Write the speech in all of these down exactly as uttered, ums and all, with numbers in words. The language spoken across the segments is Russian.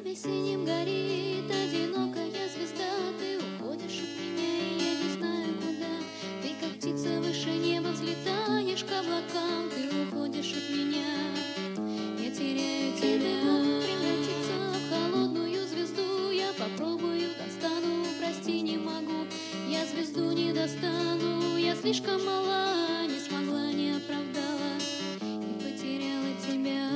небе синим горит одинокая звезда. Ты уходишь от меня, и я не знаю куда. Ты как птица выше неба взлетаешь к облакам. Ты уходишь от меня, я теряю тебя. Превратиться в холодную звезду я попробую, достану, прости, не могу. Я звезду не достану, я слишком мала, не смогла, не оправдала и потеряла тебя.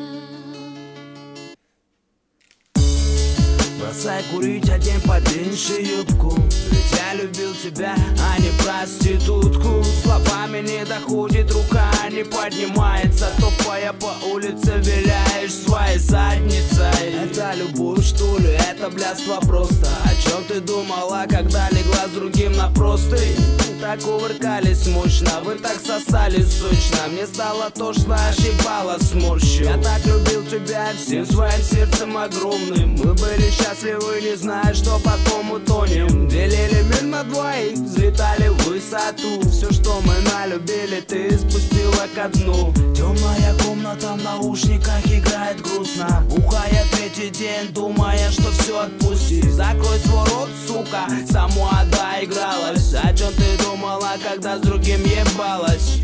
Бросай курить один под юбку, ведь я любил тебя, а не проститутку. Словами не доходит, рука не поднимается, топая по улице виляешь своей задницей. Это любовь, что ли? Это блядство просто. О чем ты думала, когда легла с другим на простынь? Так кувыркались мощно, вы так сосали сочно. Мне стало тошно, ошибала сморщил. Я так любил тебя всем своим сердцем огромным. Мы были счастливы, не зная, что потом утонем. Делили мир на двоих, взлетали в высоту. Все, что мы налюбили, ты спустила ко дну. Темная комната в наушниках играет грустно. Бухая третий день, думая, что все отпусти. Закрой свой рот, сука, сама доигралась. О чем ты думала, когда с другим ебалась?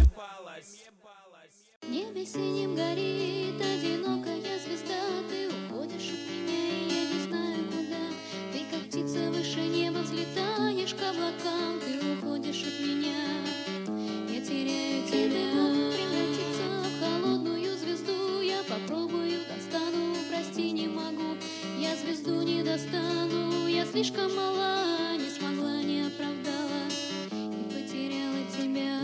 В небе синим горит одинокая звезда. Ты уходишь от меня, и я не знаю куда. Ты как птица выше неба взлетаешь к облакам. Ты уходишь от меня, я теряю тебя. Превратиться в холодную звезду я попробую, достану, прости, не могу. Я звезду не достану, я слишком мала, не смогла, не оправдала и потеряла тебя.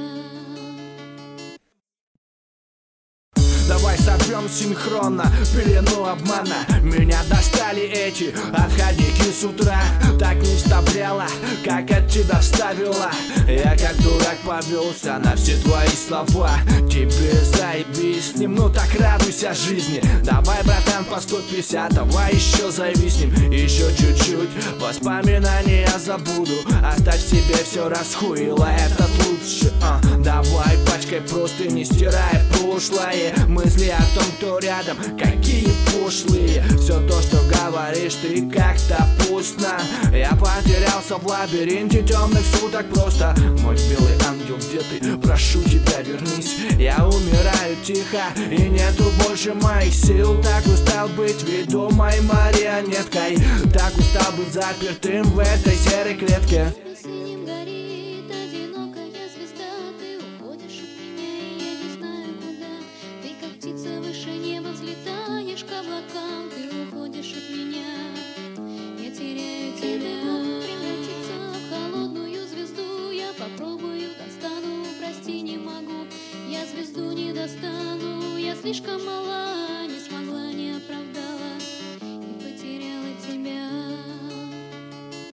Давай сорвем синхронно пелену обмана. Меня достали эти отходники с утра. Так не вставляла, как от тебя вставила. Я как дурак повелся на все твои слова. Тебе заебись с ним, ну так радуйся жизни. Давай, братан, по сто пятьдесят, давай еще зависнем. Еще чуть-чуть, воспоминания забуду. Оставь себе все расхуило, этот лучше. а. Давай пачкай просто, не стирай прошлое. Мысли о том, кто рядом, какие пошлые. Все то, что говоришь ты, как-то пусто. Я потерялся в лабиринте темных суток просто. Мой белый ангел, где ты? Прошу тебя, вернись. Я умираю тихо, и нету больше моих сил. Так устал быть ведомой марионеткой. Так устал быть запертым в этой серой клетке. В небе синим горит одинокая звезда. Ты уходишь от меня, и я не знаю куда. Ты как птица выше неба взлетаешь к облакам. Ты уходишь от меня, я теряю тебя. Превратиться в холодную звезду я попробую, достану, прости, не могу. Я звезду не достану, я слишком мала.